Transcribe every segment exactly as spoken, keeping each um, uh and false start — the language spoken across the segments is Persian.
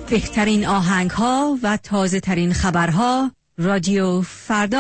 بهترین آهنگ ها و تازه ترین خبرها. رادیو فردا.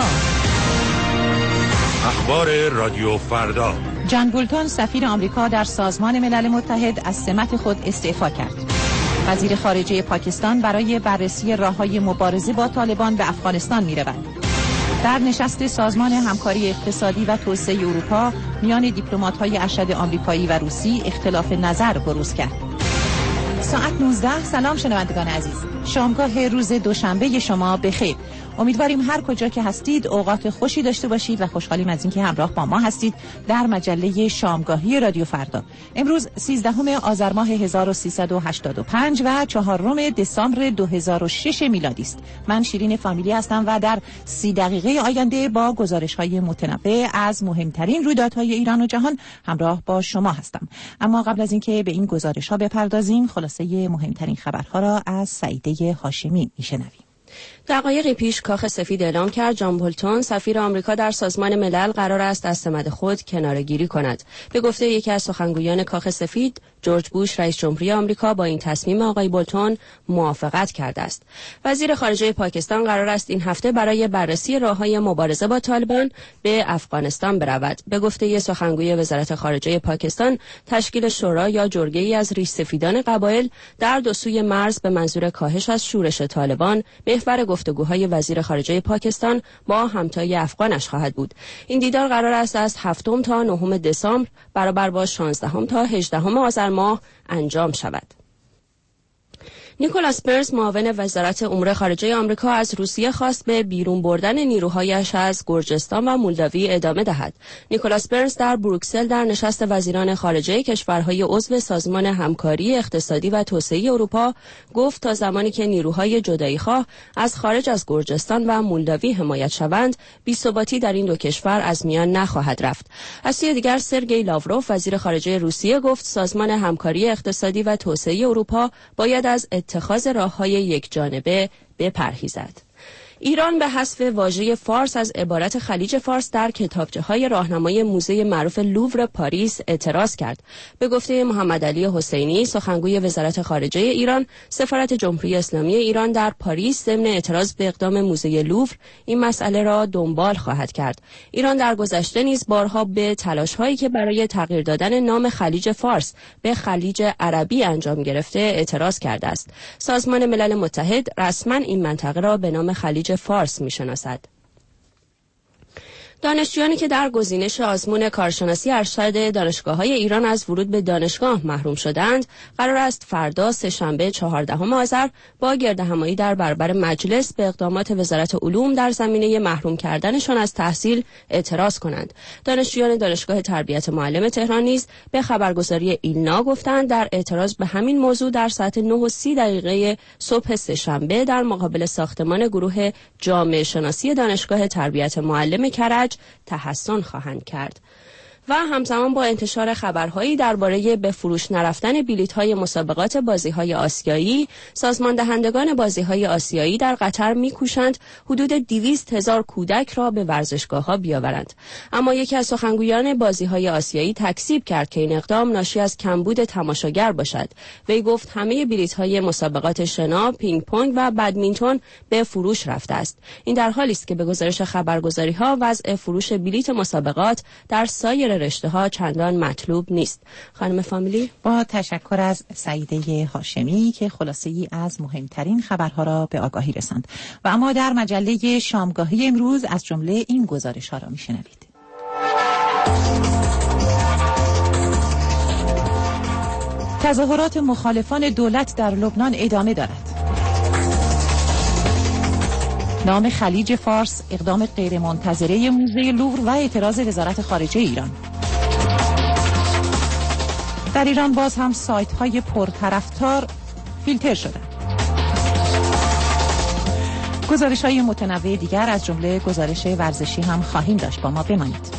اخبار رادیو فردا. جان بولتون سفیر آمریکا در سازمان ملل متحد از سمت خود استعفا کرد. وزیر خارجه پاکستان برای بررسی راه‌های مبارزه با طالبان به افغانستان می‌رود. در نشست سازمان همکاری اقتصادی و توسعه اروپا میان دیپلمات‌های ارشد آمریکایی و روسی اختلاف نظر بروز کرد. ساعت نوزده. سلام شنوندگان عزیز، شامگاه روز دوشنبه شما بخیر. امیدواریم هر کجا که هستید اوقات خوشی داشته باشید و خوشحالیم از اینکه همراه با ما هستید در مجله شامگاهی رادیو فردا. امروز سیزدهم آذر ماه هزار و سیصد و هشتاد و پنج و چهارم دسامبر دو هزار و شش میلادی است. من شیرین فامیلی هستم و در سی دقیقه آینده با گزارش‌های متنوع از مهمترین رویدادهای ایران و جهان همراه با شما هستم. اما قبل از اینکه به این گزارش‌ها بپردازیم، خلاصه مهمترین خبرها را از سعیده هاشمی میشنویم. دقایقی پیش کاخ سفید اعلام کرد جان بولتون سفیر آمریکا در سازمان ملل قرار است از سمت خود کناره‌گیری کند. به گفته یکی از سخنگویان کاخ سفید، جورج بوش رئیس جمهوری آمریکا با این تصمیم آقای بولتون موافقت کرده است. وزیر خارجه پاکستان قرار است این هفته برای بررسی راه‌های مبارزه با طالبان به افغانستان برود. به گفته یک سخنگوی وزارت خارجه پاکستان، تشکیل شورا یا جرگه‌ای از ریش‌سفیدان قبایل در دو سوی مرز به منظور کاهش از شورش طالبان محور گفتگوهای وزیر خارجه پاکستان با همتای افغانش خواهد بود. این دیدار قرار است از هفتم تا نهم دسامبر برابر با شانزدهم تا هجدهم آذر ماه انجام شود. نیکولاس برنز معاون وزارت امور خارجه آمریکا از روسیه خواست به بیرون بردن نیروهایش از گرجستان و مولداوی ادامه دهد. نیکولاس برنز در بروکسل در نشست وزیران خارجه کشورهای عضو سازمان همکاری اقتصادی و توسعه اروپا گفت تا زمانی که نیروهای جدایی‌خواه از خارج از گرجستان و مولداوی حمایت شوند، بی‌ثباتی در این دو کشور از میان نخواهد رفت. از سوی دیگر سرگئی لاوروف وزیر خارجه روسیه گفت سازمان همکاری اقتصادی و توسعه اروپا باید از اتخاذ راه‌های یکجانبه بپرهیزد. ایران به حذف واژه فارس از عبارت خلیج فارس در کتابچه‌های راهنمای موزه معروف لوور پاریس اعتراض کرد. به گفته محمد علی حسینی، سخنگوی وزارت خارجه ایران، سفارت جمهوری اسلامی ایران در پاریس ضمن اعتراض به اقدام موزه لوور این مسئله را دنبال خواهد کرد. ایران در گذشته نیز بارها به تلاش‌هایی که برای تغییر دادن نام خلیج فارس به خلیج عربی انجام گرفته اعتراض کرده است. سازمان ملل متحد رسما این منطقه را به نام خلیج فارس می‌شناسد. دانشجویانی که در گزینش آزمون کارشناسی ارشد دانشگاه‌های ایران از ورود به دانشگاه محروم شدند، قرار است فردا سه‌شنبه چهاردهم آذر با گردهمایی در برابر مجلس به اقدامات وزارت علوم در زمینه محروم کردنشان از تحصیل اعتراض کنند. دانشجویان دانشگاه تربیت معلم تهران نیز به خبرگزاری ایلنا گفتند در اعتراض به همین موضوع در ساعت نه و سی دقیقه صبح سه‌شنبه در مقابل ساختمان گروه جامعه شناسی دانشگاه تربیت معلم کرج تحسن خواهند کرد. و همزمان با انتشار خبرهایی درباره به فروش نرفتن بلیط‌های مسابقات بازی‌های آسیایی، سازمان دهندگان بازی‌های آسیایی در قطر می‌کوشند حدود دویست هزار کودک را به ورزشگاه‌ها بیاورند. اما یکی از سخنگویان بازی‌های آسیایی تکذیب کرد که این اقدام ناشی از کمبود تماشاگر باشد. وی گفت همه بلیط‌های مسابقات شنا، پینگ پونگ و بدمینتون به فروش رفته است. این در حالی است که به گزارش خبرگزاری‌ها وضع فروش بلیط مسابقات در سایر رشته ها چندان مطلوب نیست. خانم فامیلی، با تشکر از سعیده هاشمی که خلاصه ای از مهمترین خبرها را به آگاهی رساند. و اما در مجله شامگاهی امروز از جمله این گزارش ها را میشنوید. تظاهرات مخالفان دولت در لبنان ادامه دارد. نام خلیج فارس، اقدام غیرمنتظره موزه لوور و اعتراض وزارت خارجه ایران. در ایران باز هم سایت های پرطرفدار فیلتر شدند. گزارش های متنوع دیگر از جمله گزارش ورزشی هم خواهیم داشت. با ما بمانید.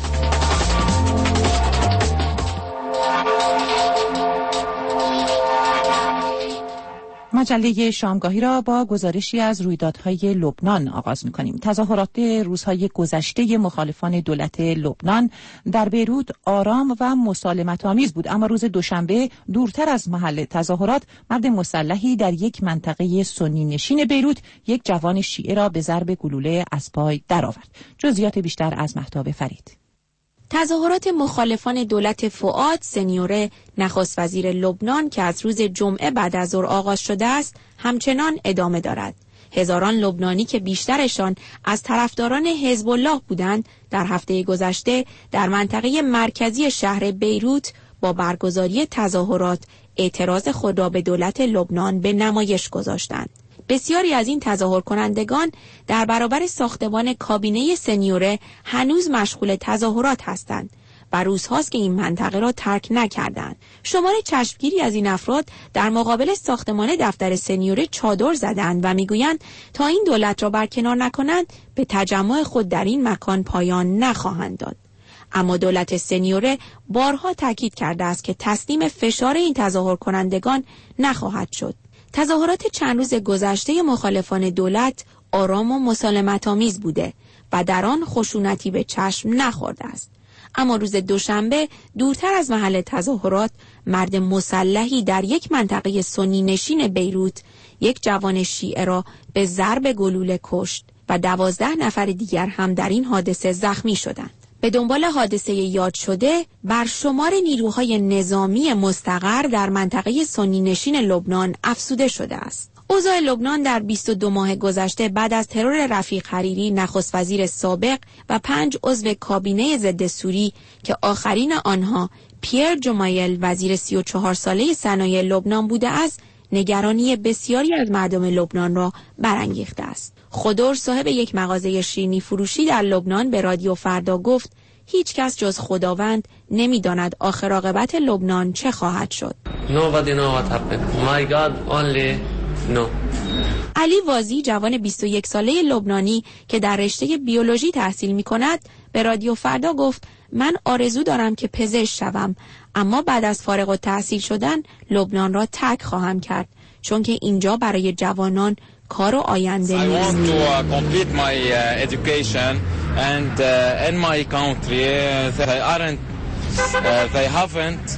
مجله شامگاهی را با گزارشی از رویدادهای لبنان آغاز می‌کنیم. تظاهرات روزهای گذشته مخالفان دولت لبنان در بیروت آرام و مسالمت‌آمیز بود، اما روز دوشنبه دورتر از محل تظاهرات مرد مسلحی در یک منطقه سنی نشین بیروت یک جوان شیعه را به ضرب گلوله از پای درآورد. جزئیات بیشتر از مهتاب فرید. تظاهرات مخالفان دولت فؤاد سنیوره نخست وزیر لبنان که از روز جمعه بعد از ظهر آغاز شده است همچنان ادامه دارد. هزاران لبنانی که بیشترشان از طرفداران حزب الله بودند در هفته گذشته در منطقه مرکزی شهر بیروت با برگزاری تظاهرات اعتراض خود را به دولت لبنان به نمایش گذاشتند. بسیاری از این تظاهر کنندگان در برابر ساختمان کابینه سنیوره هنوز مشغول تظاهرات هستند و روزهاست که این منطقه را ترک نکردند. شمار چشمگیری از این افراد در مقابل ساختمان دفتر سنیوره چادر زدند و میگویند تا این دولت را برکنار نکنند به تجمع خود در این مکان پایان نخواهند داد. اما دولت سنیوره بارها تاکید کرده است که تسلیم فشار این تظاهر کنندگان نخواهد شد. تظاهرات چند روز گذشته مخالفان دولت آرام و مسالمت‌آمیز بوده و در آن خشونتی به چشم نخورده است. اما روز دوشنبه دورتر از محل تظاهرات مرد مسلحی در یک منطقه سنی نشین بیروت یک جوان شیعه را به ضرب گلوله کشت و دوازده نفر دیگر هم در این حادثه زخمی شدند. به دنبال حادثه یاد شده بر شمار نیروهای نظامی مستقر در منطقه سنی نشین لبنان افزوده شده است. اوضاع لبنان در بیست و دو ماه گذشته بعد از ترور رفیق حریری نخست وزیر سابق و پنج عضو کابینه ضد سوری که آخرین آنها پیر جمایل وزیر سی و چهار ساله صنایع لبنان بوده است، نگرانی بسیاری از مردم لبنان را برانگیخته است. خودور صاحب یک مغازه شیرینی فروشی در لبنان به رادیو فردا گفت هیچ کس جز خداوند نمیداند آخر عاقبت لبنان چه خواهد شد. Nobody know what happened. My God only know. علی وازی جوان بیست و یک ساله لبنانی که در رشته بیولوژی تحصیل می کند به رادیو فردا گفت من آرزو دارم که پزشک شوم، اما بعد از فارغ التحصیل شدن لبنان را ترک خواهم کرد چون که اینجا برای جوانان کار و آینده نیست. I want to uh, complete my uh, education and uh, in my country uh, they aren't uh, they haven't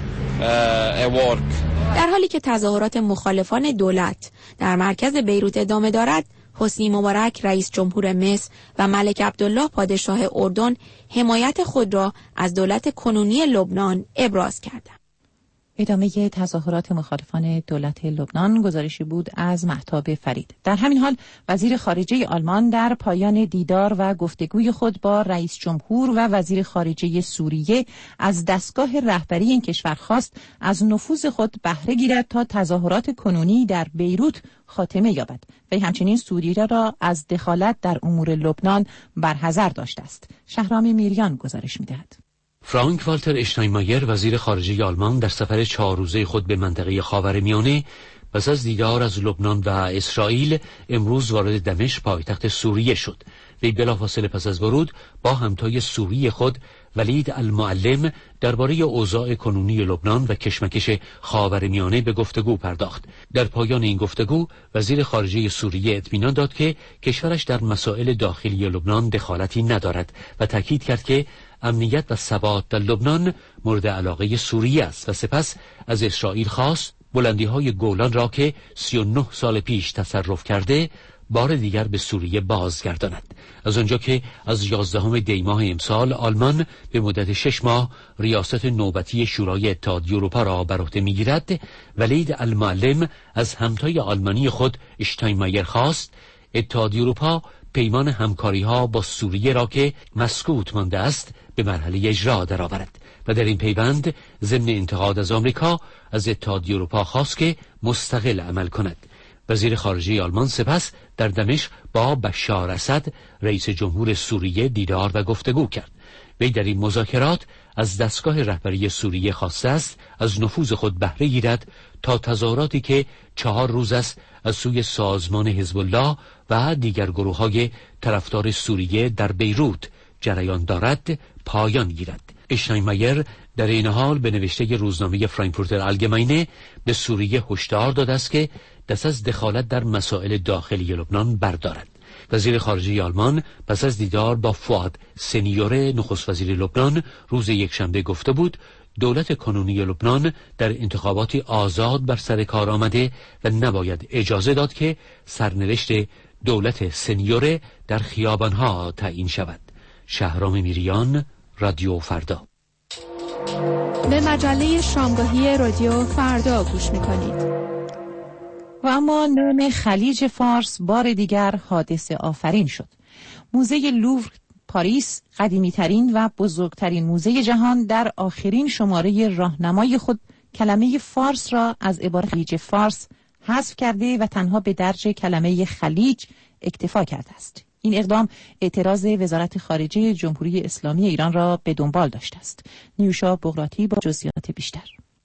uh, a work. در حالی که تظاهرات مخالفان دولت در مرکز بیروت ادامه دارد، حسنی مبارک رئیس جمهور مصر و ملک عبدالله پادشاه اردن حمایت خود را از دولت کنونی لبنان ابراز کردند. ادامه تظاهرات مخالفان دولت لبنان گزارشی بود از مهتاب فرید. در همین حال وزیر خارجه آلمان در پایان دیدار و گفتگوی خود با رئیس جمهور و وزیر خارجه سوریه از دستگاه رهبری این کشور خواست از نفوذ خود بهره گیرد تا تظاهرات کنونی در بیروت خاتمه یابد. وی همچنین سوریه را از دخالت در امور لبنان برحذر داشته است. شهرام میریان گزارش می‌دهد. فرانک والتر اشتاینمایر وزیر خارجه آلمان در سفر چهار روزه خود به منطقه خاورمیانه پس از دیدار از لبنان و اسرائیل امروز وارد دمشق پایتخت سوریه شد. وی بلافاصله پس از ورود با همتای سوری خود ولید المعلم درباره اوضاع کنونی لبنان و کشمکش خاورمیانه به گفتگو پرداخت. در پایان این گفتگو وزیر خارجه سوریه اطمینان داد که کشورش در مسائل داخلی لبنان دخالتی ندارد و تاکید کرد که امنیت و ثبات در لبنان مورد علاقه سوریه است و سپس از اسرائیل خواست بلندی‌های گولان را که سی و نه سال پیش تصرف کرده بار دیگر به سوریه بازگرداند. از آنجا که از یازدهم دی ماه امسال آلمان به مدت شش ماه ریاست نوبتی شورای اتحادیه اروپا را بر عهده می‌گیرد، ولید المعلم از همتای آلمانی خود اشتاینمایر خواست اتحادیه اروپا پیمان همکاری‌ها با سوریه را که مسکوت مانده است به مرحله اجرا درآورد و در این پیوند ضمن انتقاد از آمریکا از اتحادیه اروپا خواست که مستقل عمل کند. وزیر خارجه آلمان سپس در دمشق با بشار اسد رئیس جمهور سوریه دیدار و گفتگو کرد. وی در این مذاکرات از دستگاه رهبری سوریه خواسته است از نفوذ خود بهره گیرد تا تظاهراتی که چهار روز است از سوی سازمان حزب الله و دیگر گروه‌های طرفدار سوریه در بیروت جریان دارد پایان گیرد. اشتاینمایر در این حال به نوشته روزنامه فرانکفورتر آلگماینه به سوریه هشدار داده است که دست از دخالت در مسائل داخلی لبنان بردارد. وزیر خارجه آلمان پس از دیدار با فؤاد سنیوره نخست وزیر لبنان روز یکشنبه گفته بود دولت کنونی لبنان در انتخاباتی آزاد بر سر کار آمده و نباید اجازه داد که سرنوشت دولت سنیوره در خیابانها تعیین شود. شهرام میریان، رادیو فردا. به مجله شامگاهی رادیو فردا گوش میکنید. و اما نام خلیج فارس بار دیگر حادثه آفرین شد. موزه لوور پاریس، قدیمی‌ترین و بزرگترین موزه جهان، در آخرین شماره راهنمای خود کلمه فارس را از عبارت خلیج فارس حذف کرده و تنها به درج کلمه خلیج اکتفا کرده است. این اقدام اعتراض وزارت خارجه جمهوری اسلامی ایران را به دنبال داشته است. نیوشا بغراتی با جزئیات بیشتر.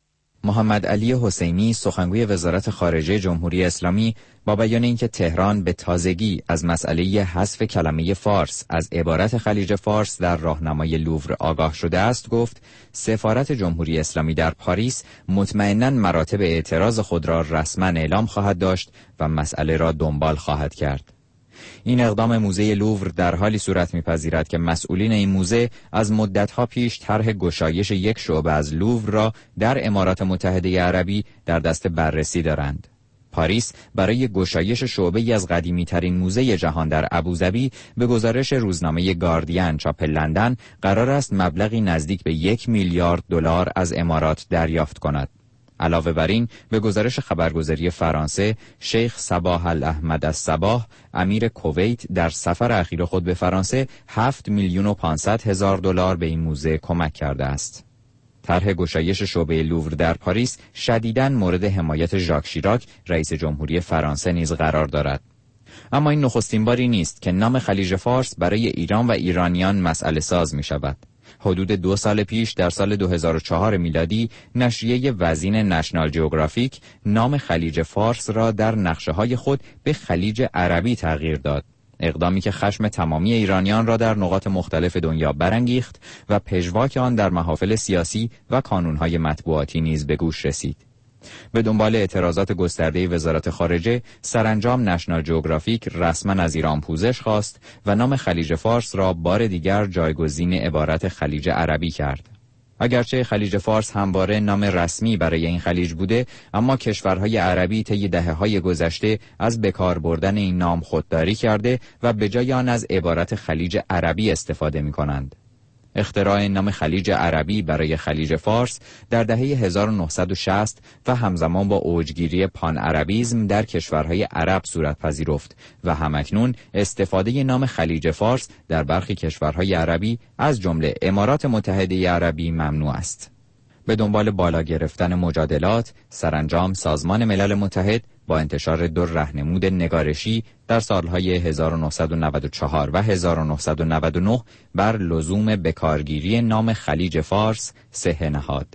محمد علی حسینی، سخنگوی وزارت خارجه جمهوری اسلامی، با بیان اینکه تهران به تازگی از مسئله حذف کلمه فارس از عبارت خلیج فارس در راهنمای لوور آگاه شده است، گفت سفارت جمهوری اسلامی در پاریس مطمئناً مراتب اعتراض خود را رسما اعلام خواهد داشت و مسئله را دنبال خواهد کرد. این اقدام موزه لوور در حالی صورت می‌پذیرد که مسئولین این موزه از مدت‌ها پیش طرح گشایش یک شعبه از لوور را در امارات متحده عربی در دست بررسی دارند. پاریس برای گشایش شعبه‌ای از قدیمی‌ترین موزه جهان در ابوظبی به گزارش روزنامه گاردین چاپ لندن قرار است مبلغی نزدیک به یک میلیارد دلار از امارات دریافت کند. علاوه بر این، به گزارش خبرگزاری فرانسه، شیخ صباح الاحمد الصباح، امیر کویت، در سفر اخیر خود به فرانسه هفت میلیون و پانصد هزار دلار به این موزه کمک کرده است. طرح گشایش شعبه لوور در پاریس شدیداً مورد حمایت ژاک شیراک، رئیس جمهوری فرانسه نیز قرار دارد. اما این نخستین باری نیست که نام خلیج فارس برای ایران و ایرانیان مسئله ساز می شود. حدود دو سال پیش در سال دو هزار و چهار میلادی نشریه وزین نشنال جیوگرافیک نام خلیج فارس را در نقشه‌های خود به خلیج عربی تغییر داد. اقدامی که خشم تمامی ایرانیان را در نقاط مختلف دنیا برانگیخت و پژواک آن در محافل سیاسی و کانون‌های مطبوعاتی نیز به گوش رسید. به دنبال اعتراضات گسترده وزارت خارجه، سرانجام نشنال جیوگرافیک رسما از ایران پوزش خواست و نام خلیج فارس را بار دیگر جایگزین عبارت خلیج عربی کرد. اگرچه خلیج فارس همواره نام رسمی برای این خلیج بوده، اما کشورهای عربی طی دهه‌های گذشته از بکار بردن این نام خودداری کرده و به جای آن از عبارت خلیج عربی استفاده می‌کنند. اختراع نام خلیج عربی برای خلیج فارس در دهه هزار و نهصد و شصت و همزمان با اوجگیری پان عربیزم در کشورهای عرب صورت پذیرفت و همکنون استفاده نام خلیج فارس در برخی کشورهای عربی از جمله امارات متحده عربی ممنوع است. به دنبال بالا گرفتن مجادلات، سرانجام سازمان ملل متحد با انتشار دو راهنمود نگارشی در سالهای هزار و نهصد و نود و چهار و هزار و نهصد و نود و نه بر لزوم بکارگیری نام خلیج فارس صحه نهاد.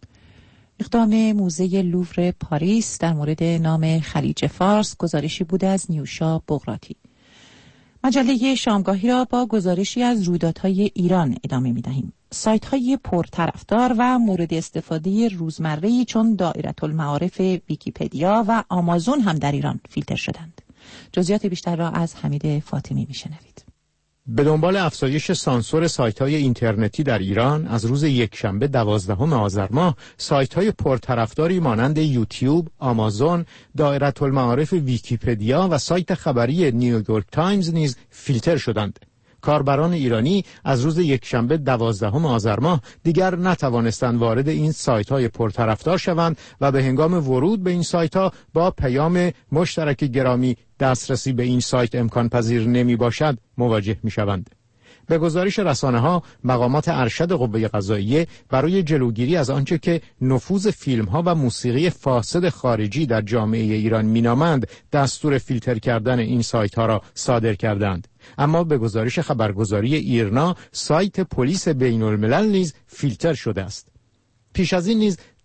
اقدام موزه لوور پاریس در مورد نام خلیج فارس گزارشی بوده از نیوشا بغراتی. مجله شامگاهی را با گزارشی از رویدادهای ایران ادامه می‌دهیم. سایت‌های پرطرفدار و مورد استفاده روزمره‌ای چون دائره المعارف ویکی‌پدیا و آمازون هم در ایران فیلتر شدند. جزئیات بیشتر را از حمید فاطمی می‌شنوید. به دنبال افزایش سانسور سایت‌های اینترنتی در ایران، از روز یکشنبه دوازدهم آذر ماه سایت‌های پرطرفداری مانند یوتیوب، آمازون، دائره المعارف ویکی‌پدیا و سایت خبری نیویورک تایمز نیز فیلتر شدند. کاربران ایرانی از روز یکشنبه دوازدهم آذر ماه دیگر نتوانستند وارد این سایت‌های پرطرفدار شوند و به هنگام ورود به این سایت‌ها با پیام مشترک گرامی دسترسی به این سایت امکان پذیر نمی باشد مواجه می شوند. به گزارش رسانه‌ها، مقامات ارشد قوه قضاییه برای جلوگیری از آنچه که نفوذ فیلم‌ها و موسیقی فاسد خارجی در جامعه ایران مینامند، دستور فیلتر کردن این سایت‌ها را صادر کردند. اما به گزارش خبرگزاری ایرنا، سایت پلیس بین‌الملل نیز فیلتر شده است. پیش از این نیز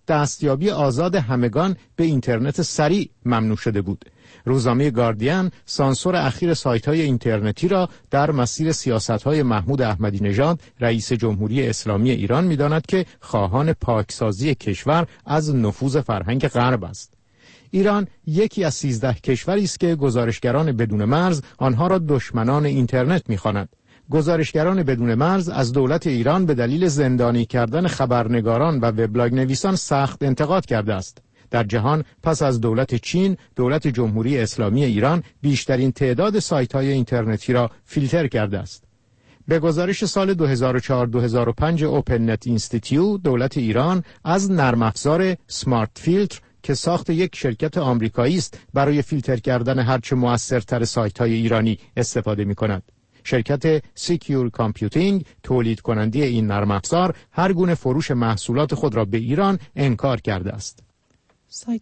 دستیابی آزاد همگان به اینترنت سریع ممنوع شده بود. روزنامه گاردین سانسور اخیر سایت‌های اینترنتی را در مسیر سیاست‌های محمود احمدی نژاد رئیس جمهوری اسلامی ایران می‌داند که خواهان پاکسازی کشور از نفوذ فرهنگ غرب است. ایران یکی از سیزده کشوری است که گزارشگران بدون مرز آنها را دشمنان اینترنت می‌خواند. گزارشگران بدون مرز از دولت ایران به دلیل زندانی کردن خبرنگاران و وبلاگ نویسان سخت انتقاد کرده است. در جهان پس از دولت چین، دولت جمهوری اسلامی ایران بیشترین تعداد سایت‌های اینترنتی را فیلتر کرده است. به گزارش سال دو هزار و چهار دو هزار و پنج اوپن نت اینستیتیوت، دولت ایران از نرم افزار سمارت فیلتر که ساخت یک شرکت آمریکایی است برای فیلتر کردن هرچه مؤثرتر سایت‌های ایرانی استفاده می‌کند. شرکت سیکیور کامپیوتینگ تولید کننده این نرم افزار هر گونه فروش محصولات خود را به ایران انکار کرده است. سایت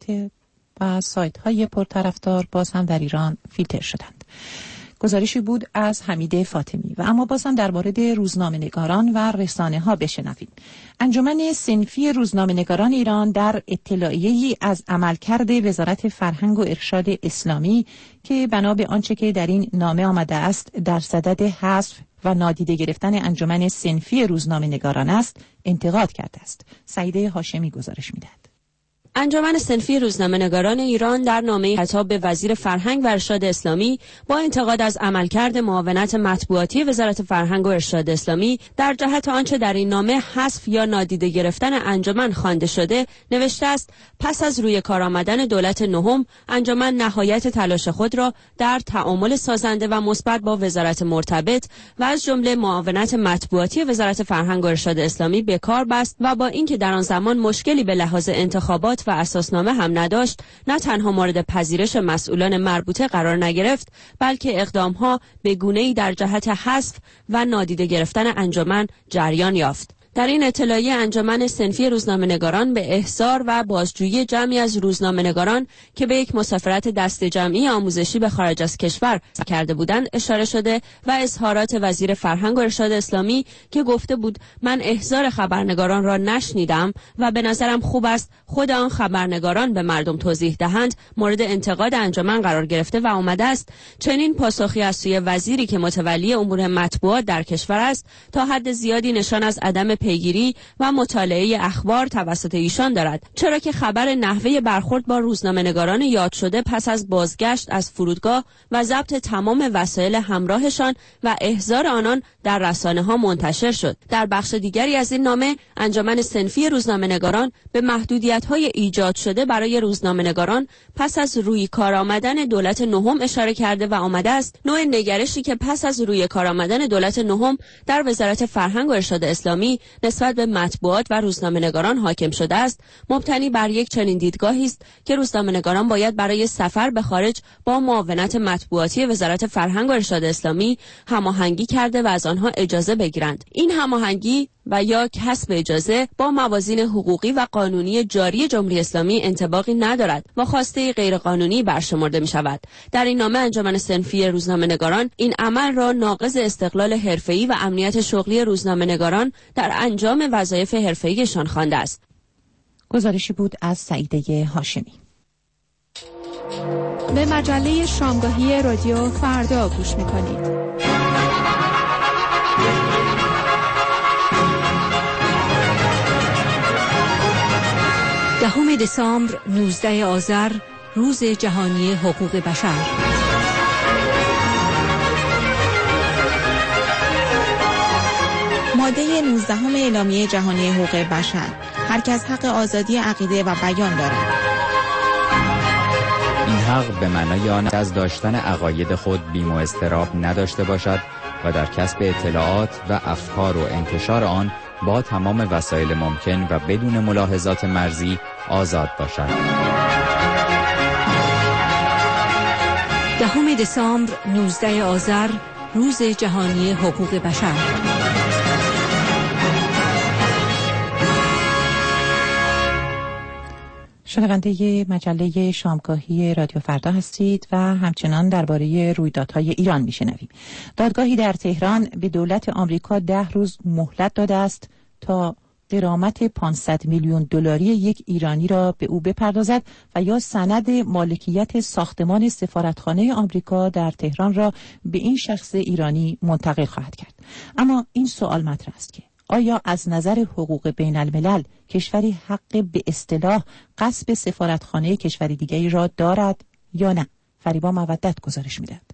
و سایت‌های پرطرفدار باز هم در ایران فیلتر شدند. گزارشی بود از حمید فاطمی. و اما باز هم در مورد روزنامه‌نگاران و رسانه‌ها بشنویم. انجمن صنفی روزنامه‌نگاران ایران در اطلاعیه‌ای از عملکرد وزارت فرهنگ و ارشاد اسلامی که بنا به آنچه که در این نامه آمده است در صدد حذف و نادیده گرفتن انجمن صنفی روزنامه‌نگاران است، انتقاد کرده است. سعیده هاشمی گزارش می‌دهد. انجمن صنفی روزنامه‌نگاران ایران در نامه‌ای خطاب به وزیر فرهنگ و ارشاد اسلامی با انتقاد از عملکرد معاونت مطبوعاتی وزارت فرهنگ و ارشاد اسلامی در جهت آنچه در این نامه حذف یا نادیده گرفتن انجمن خوانده شده نوشته است: پس از روی کار آمدن دولت نهم، انجمن نهایت تلاش خود را در تعامل سازنده و مثبت با وزارت مرتبط و از جمله معاونت مطبوعاتی وزارت فرهنگ و ارشاد اسلامی به کار بست و با اینکه در آن زمان مشکلی به لحاظ انتخابات و اساسنامه هم نداشت، نه تنها مورد پذیرش مسئولان مربوطه قرار نگرفت، بلکه اقدام‌ها به گونه‌ای در جهت حذف و نادیده گرفتن انجمن جریان یافت. در این اطلاعیه انجمن صنفی روزنامه‌نگاران به احضار و بازجویی جمعی از روزنامه‌نگاران که به یک مسافرت دست جمعی آموزشی به خارج از کشور کرده بودند اشاره شده و اظهارات وزیر فرهنگ و ارشاد اسلامی که گفته بود من احضار خبرنگاران را نشنیدم و به نظرم خوب است خود آن خبرنگاران به مردم توضیح دهند، مورد انتقاد انجمن قرار گرفته و آمده است چنین پاسخی از سوی وزیری که متولی امور مطبوعات در کشور است تا حد زیادی نشان از عدم پیگیری و مطالعه اخبار توسط ایشان دارد، چرا که خبر نحوه برخورد با روزنامه‌نگاران یاد شده پس از بازگشت از فرودگاه و ضبط تمام وسایل همراهشان و احضار آنان در رسانه‌ها منتشر شد. در بخش دیگری از این نامه انجمن صنفی روزنامه‌نگاران به محدودیت‌های ایجاد شده برای روزنامه‌نگاران پس از روی کار آمدن دولت نهم اشاره کرده و آمده است نوع نگرشی که پس از روی کار آمدن دولت نهم در وزارت فرهنگ و ارشاد اسلامی نسبت به مطبوعات و روزنامه‌نگاران حاکم شده است، مبتنی بر یک چنین دیدگاهی است که روزنامه‌نگاران باید برای سفر به خارج با معاونت مطبوعاتی وزارت فرهنگ و ارشاد اسلامی هماهنگی کرده و از آنها اجازه بگیرند. این هماهنگی و یا کسب اجازه با موازین حقوقی و قانونی جاری جمهوری اسلامی انطباقی ندارد و خواسته غیرقانونی برشمرده می شود. در این نامه انجمن صنفی روزنامه‌نگاران این عمل را ناقض استقلال حرفه‌ای و امنیت شغلی روزنامه‌نگاران در انجام وظایف حرفه‌ایشان خوانده است. گزارشی بود از سعیده هاشمی. به مجله شامگاهی رادیو فردا گوش می‌کنید. دهم دسامبر نوزده آذر روز جهانی حقوق بشر. ماده نوزدهم اعلامیه جهانی حقوق بشر: هر کس حق آزادی عقیده و بیان دارد. این حق به معنای آن از داشتن عقاید خود بیم و اضطراب نداشته باشد و در کسب اطلاعات و افکار و انتشار آن با تمام وسایل ممکن و بدون ملاحظات مرزی آزاد باشد. دهم دسامبر نوزده آذر روز جهانی حقوق بشر. شنونده مجله شامگاهی رادیو فردا هستید و همچنان درباره رویدادهای ایران میشنویم. دادگاهی در تهران به دولت آمریکا ده روز مهلت داده است تا غرامت پانصد میلیون دلاری یک ایرانی را به او بپردازد و یا سند مالکیت ساختمان سفارتخانه آمریکا در تهران را به این شخص ایرانی منتقل خواهد کرد. اما این سوال مطرح است که آیا از نظر حقوق بین الملل کشوری حق به اصطلاح غصب سفارتخانه کشوری دیگری را دارد یا نه؟ فریبا مودت گزارش می‌دهد.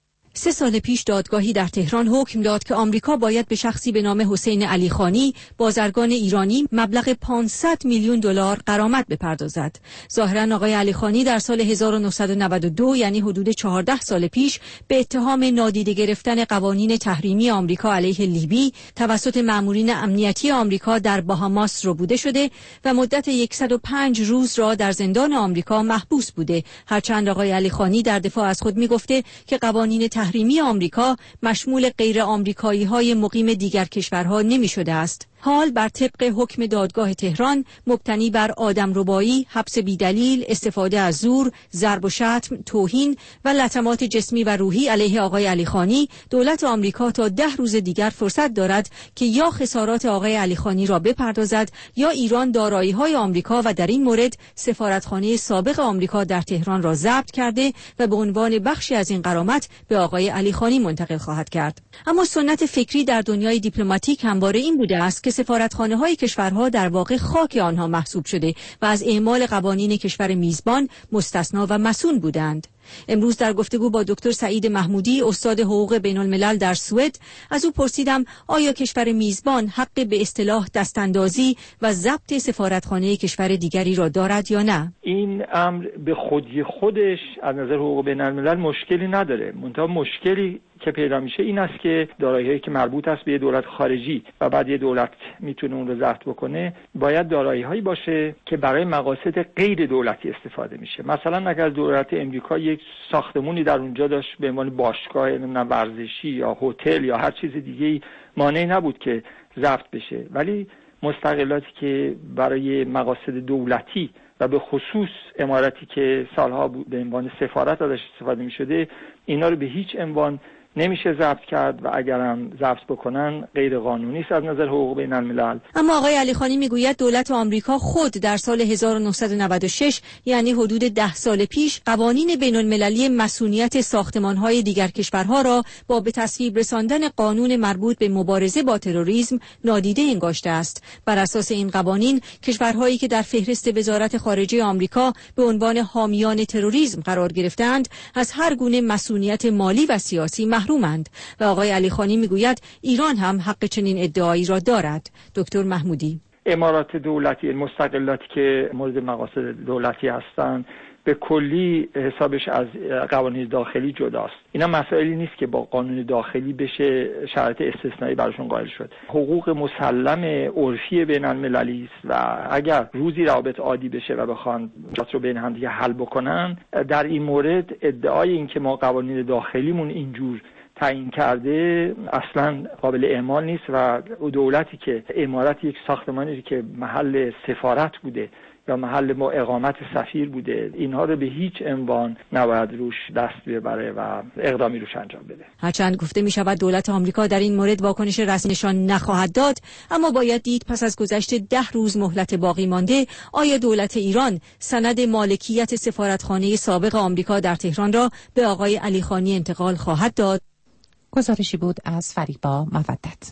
سه سال پیش دادگاهی در تهران حکم داد که آمریکا باید به شخصی به نام حسین علیخانی، بازرگان ایرانی، مبلغ پانصد میلیون دلار غرامت بپردازد. ظاهراً آقای علیخانی در سال هزار و نهصد و نود و دو یعنی حدود چهارده سال پیش به اتهام نادیده گرفتن قوانین تحریمی آمریکا علیه لیبی توسط مأمورین امنیتی آمریکا در باهاماس ربوده شده و مدت صد و پنج روز را در زندان آمریکا محبوس بوده. هرچند آقای علیخانی در دفاع از خود میگفته که قوانین تحریمی آمریکا مشمول غیر آمریکایی های مقیم دیگر کشورها نمی شده است. حال بر طبق حکم دادگاه تهران مبتنی بر آدمربایی، حبس بیدلیل، استفاده از زور، ضرب و شتم، توهین و لطمات جسمی و روحی علیه آقای علیخانی، دولت آمریکا تا ده روز دیگر فرصت دارد که یا خسارات آقای علیخانی را بپردازد یا ایران دارایی‌های آمریکا و در این مورد سفارتخانه سابق آمریکا در تهران را ضبط کرده و به عنوان بخشی از این غرامت به آقای علیخانی منتقل خواهد کرد. اما سنت فکری در دنیای دیپلماتیک همواره این بوده است که سفارتخانه‌های کشورها در واقع خاک آنها محسوب شده و از اعمال قوانین کشور میزبان مستثنا و مصون بودند. امروز در گفتگو با دکتر سعید محمودی، استاد حقوق بین الملل در سوئد، از او پرسیدم آیا کشور میزبان حق به اصطلاح دستاندازی و ضبط سفارتخانه کشور دیگری را دارد یا نه؟ این امر به خودی خودش از نظر حقوق بین الملل مشکلی نداره. منتها مشکلی که پیدا میشه این است که دارایی‌هایی که مربوط است به یه دولت خارجی و بعد یه دولت میتونه اون رو ضبط بکنه، باید دارایی‌هایی باشه که برای مقاصد غیر دولتی استفاده میشه. مثلا اگر دولت امریکا یک ساختمونی در اونجا داشت به عنوان باشگاه نمیدونم ورزشی یا هتل یا هر چیز دیگه‌ای، مانعی نبود که ضبط بشه. ولی مستقلاتی که برای مقاصد دولتی و به خصوص عمارتی که سالها بود به عنوان سفارت ازش استفاده می‌شده، اینا رو به هیچ عنوان نمیشه ضبط کرد و اگرم ضبط بکنن غیر قانونی است از نظر حقوق بین الملل. اما آقای علیخانی میگوید دولت آمریکا خود در سال هزار و نهصد و نود و شش یعنی حدود ده سال پیش قوانین بین المللی مصونیت ساختمان‌های دیگر کشورها را با به تصویب رساندن قانون مربوط به مبارزه با تروریسم نادیده انگاشته است. بر اساس این قوانین کشورهایی که در فهرست وزارت خارجه آمریکا به عنوان حامیان تروریسم قرار گرفتند از هر گونه مصونیت مالی و سیاسی محرومند و آقای علیخانی میگوید ایران هم حق چنین ادعایی را دارد. دکتر محمودی: امارات دولتی، مستقلاتی که مورد مقاصد دولتی هستند، به کلی حسابش از قوانین داخلی جداست. اینا مسائلی نیست که با قانون داخلی بشه شرایط استثنایی براشون قائل شد. حقوق مسلم عرفی بین المللی است و اگر روزی روابط عادی بشه و بخوان مشکلات رو بین هم دیگه حل بکنن، در این مورد ادعای این که ما قوانین داخلیمون اینجور تعیین کرده اصلا قابل اعمال نیست و دولتی که عمارت یک ساختمانی که محل سفارت بوده یا محل ما اقامت سفیر بوده، اینها رو به هیچ عنوان نباید روش دست ببره و اقدامی روش انجام بده. هرچند گفته می شود دولت آمریکا در این مورد واکنش رسمی نشان نخواهد داد، اما باید دید پس از گذشت ده روز مهلت باقی مانده آیا دولت ایران سند مالکیت سفارتخانه سابق آمریکا در تهران را به آقای علیخانی انتقال خواهد داد. گزارشی بود از فریبا مودت.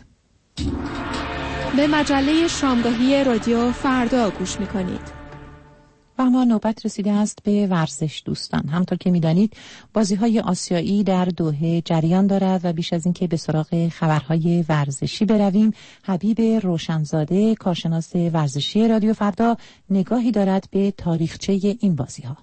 به مجله شامگاهی رادیو فردا گوش می‌کنید. و اما نوبت رسیده است به ورزش دوستان. همطور که می‌دانید بازی‌های آسیایی در دوحه جریان دارد و بیش از این که به سراغ خبرهای ورزشی برویم، حبیب روشنزاده کارشناس ورزشی رادیو فردا نگاهی دارد به تاریخچه این بازی‌ها.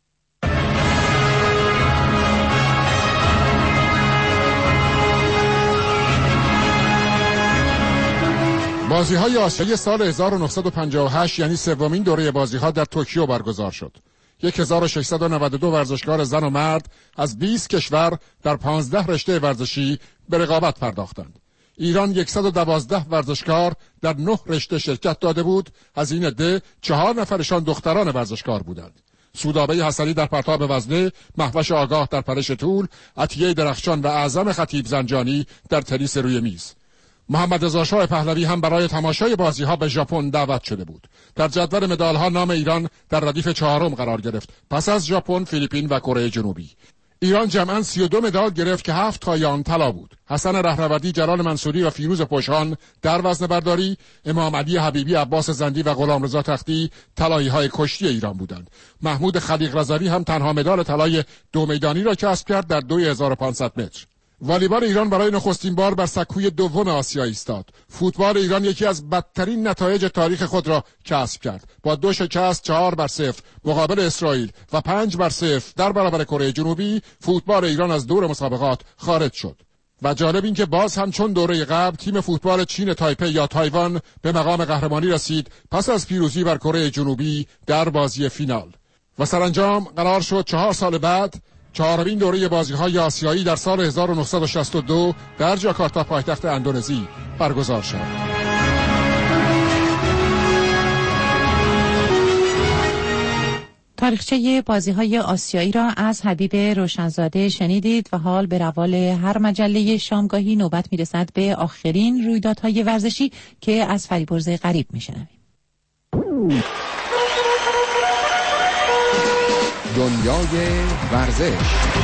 بازی‌های آسیایی سال هزار و نهصد و پنجاه و هشت یعنی سومین دوره بازی‌ها در توکیو برگزار شد. هزار و ششصد و نود و دو ورزشکار زن و مرد از بیست کشور در پانزده رشته ورزشی به رقابت پرداختند. ایران صد و دوازده ورزشکار در نه رشته شرکت داده بود. از این عده چهار نفرشان دختران ورزشکار بودند. سودابه حسنی در پرتاب وزنه، مهوش آگاه در پرش طول، عطیه درخشان و اعظم خطیب زنجانی در تنیس روی میز. محمد رضا شاه پهلوی هم برای تماشای بازی‌ها به ژاپن دعوت شده بود. در جدول مدال‌ها نام ایران در ردیف چهارم قرار گرفت، پس از ژاپن، فیلیپین و کره جنوبی. ایران جمعاً سی و دو مدال گرفت که هفت تای آن طلا بود. حسن رهروردی، جلال منصوری و فیروز پشهان در وزنه‌برداری، امام علی حبیبی، عباس زندی و غلامرضا تختی طلایی‌های کشتی ایران بودند. محمود خلیق رضوی هم تنها مدال طلای دو میدانی را کسب کرد در دو هزار و پانصد متر. والیبال ایران برای نخستین بار بر سکوی دوم آسیا ایستاد. فوتبال ایران یکی از بدترین نتایج تاریخ خود را کسب کرد. با دو شکست، چهار بر صفر مقابل اسرائیل و پنج بر صفر در برابر کره جنوبی، فوتبال ایران از دور مسابقات خارج شد. و جالب این که باز هم چون دوره قبل تیم فوتبال چین تایپه یا تایوان به مقام قهرمانی رسید پس از پیروزی بر کره جنوبی در بازی فینال. و سرانجام قرار شد چهار سال بعد چهارمین دوره بازی‌های آسیایی در سال هزار و نهصد و شصت و دو در جاکارتا پایتخت اندونزی برگزار شد. تاریخچه بازی‌های آسیایی را از حبیب روشنزاده شنیدید و حال به روال هر مجله شامگاهی نوبت می‌رسد به آخرین رویدادهای ورزشی که از فریبرز غریب می‌شنویم. دنیای ورزش.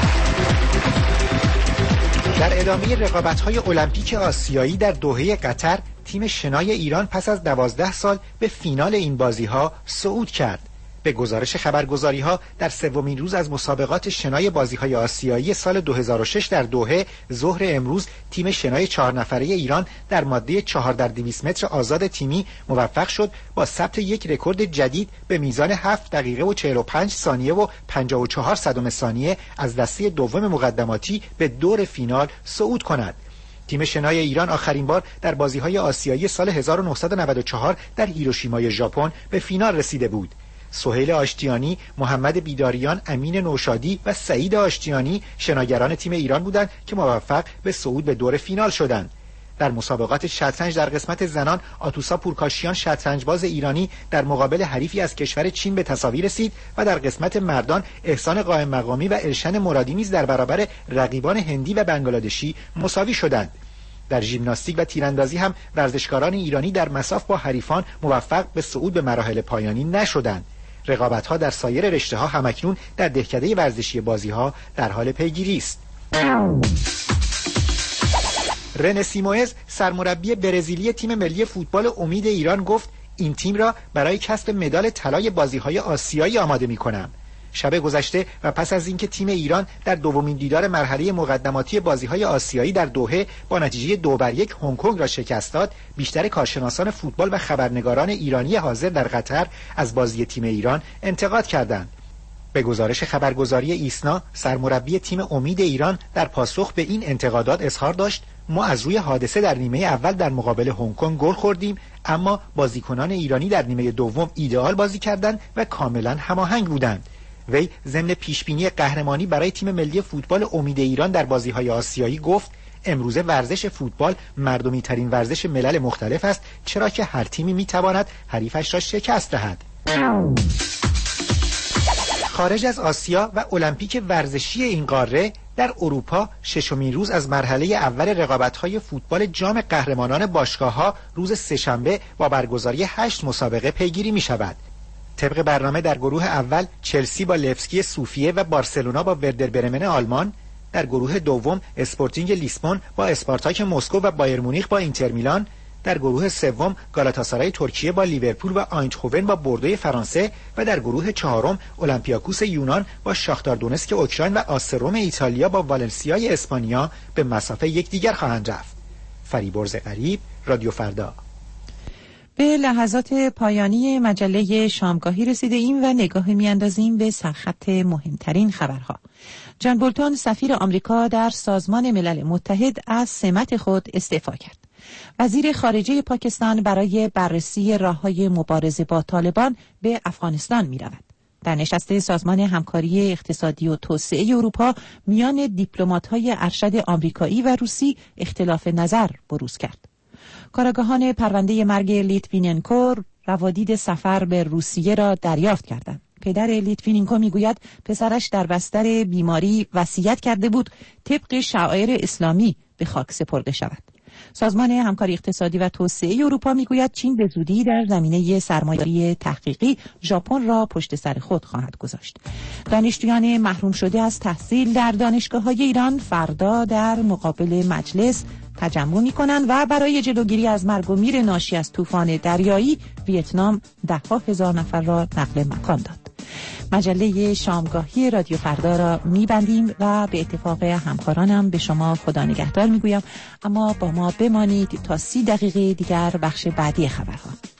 در ادامه رقابت‌های المپیک آسیایی در دوحه قطر، تیم شنای ایران پس از دوازده سال به فینال این بازی‌ها صعود کرد. به گزارش خبرگزاری‌ها در سومین روز از مسابقات شنای بازی‌های آسیایی سال دو هزار و شش در دوحه، ظهر امروز تیم شنای چهار نفره ایران در ماده چهار در دویست متر آزاد تیمی موفق شد با ثبت یک رکورد جدید به میزان هفت دقیقه و چهل و پنج ثانیه و پنجاه و چهار صدم ثانیه از دسته دوم مقدماتی به دور فینال صعود کند. تیم شنای ایران آخرین بار در بازی‌های آسیایی سال هزار و نهصد و نود و چهار در هیروشیمای ژاپن به فینال رسیده بود. سهیل آشتیانی، محمد بیداریان، امین نوشادی و سعید آشتیانی شناگران تیم ایران بودند که موفق به صعود به دور فینال شدند. در مسابقات شطرنج در قسمت زنان، آتوسا پورکاشیان شطرنجباز ایرانی در مقابل حریفی از کشور چین به تساوی رسید و در قسمت مردان احسان قائم مقامی و الشن مرادی نیز در برابر رقیبان هندی و بنگلادشی مساوی شدند. در ژیمناستیک و تیراندازی هم ورزشکاران ایرانی در مصاف با حریفان موفق به صعود به مراحل پایانی نشدند. رقابت‌ها در سایر رشته‌ها همکنون در دهکده ورزشی بازی‌ها در حال پیگیری است. رنه سیموئز، سرمربی برزیلی تیم ملی فوتبال امید ایران، گفت این تیم را برای کسب مدال طلای بازی‌های آسیایی آماده می‌کنم. شب گذشته و پس از اینکه تیم ایران در دومین دیدار مرحله مقدماتی بازی‌های آسیایی در دوحه با نتیجه دو بر یک هنگ کنگ را شکست داد، بیشتر کارشناسان فوتبال و خبرنگاران ایرانی حاضر در قطر از بازی تیم ایران انتقاد کردند. به گزارش خبرگزاری ایسنا، سرمربی تیم امید ایران در پاسخ به این انتقادات اظهار داشت: ما از روی حادثه در نیمه اول در مقابل هنگ کنگ گل خوردیم، اما بازیکنان ایرانی در نیمه دوم ایدئال بازی کردند و کاملا هماهنگ بودند. وی ضمن پیشبینی قهرمانی برای تیم ملی فوتبال امید ایران در بازی‌های آسیایی گفت: امروزه ورزش فوتبال مردمی ترین ورزش ملل مختلف است، چرا که هر تیمی میتواند حریفش را شکست دهد. خارج از آسیا و المپیک ورزشی این قاره، در اروپا ششمین روز از مرحله اول رقابت‌های فوتبال جام قهرمانان باشگاه‌ها روز سه‌شنبه با برگزاری هشت مسابقه پیگیری می‌شود. طبق برنامه در گروه اول چلسی با لفسکی صوفیه و بارسلونا با وردر برمن آلمان، در گروه دوم اسپورتینگ لیسبون با اسپارتاک مسکو و بایر مونیخ با اینتر میلان، در گروه سوم گالاتاسارای ترکیه با لیورپول و آینتخوون با بوردوی فرانسه و در گروه چهارم اولمپیاکوس یونان با شاختار دونسک اوکراین و آسروم ایتالیا با والنسیای اسپانیا به مسافه یکدیگر خواهند رفت. فریبرز غریب، رادیو فردا. به لحظات پایانی مجله شامگاهی رسیده ایم و نگاهی میاندازیم به سرخط مهمترین خبرها. جان بولتون، سفیر آمریکا در سازمان ملل متحد، از سمت خود استعفا کرد. وزیر خارجه پاکستان برای بررسی راه‌های مبارزه با طالبان به افغانستان می‌رود. در نشست سازمان همکاری اقتصادی و توسعه اروپا میان دیپلمات‌های ارشد آمریکایی و روسی اختلاف نظر بروز کرد. کارآگاهان پرونده مرگ لیتویننکو روادید سفر به روسیه را دریافت کردند. پدر لیتویننکو میگوید پسرش در بستر بیماری وصیت کرده بود طبق شعائر اسلامی به خاک سپرده شود. سازمان همکاری اقتصادی و توسعه اروپا میگوید چین به زودی در زمینه سرمایه‌داری تحقیقی ژاپن را پشت سر خود خواهد گذاشت. دانشجویان محروم شده از تحصیل در دانشگاه‌های ایران فردا در مقابل مجلس تجمع می‌کنند و برای جلوگیری از مرگ و میر ناشی از طوفان دریایی ویتنام ده‌ها هزار نفر را نقل مکان داد. مجله شامگاهی رادیو فردا را میبندیم و به اتفاق همکارانم به شما خدا نگهدار میگویم، اما با ما بمانید تا سی دقیقه دیگر بخش بعدی خبرها.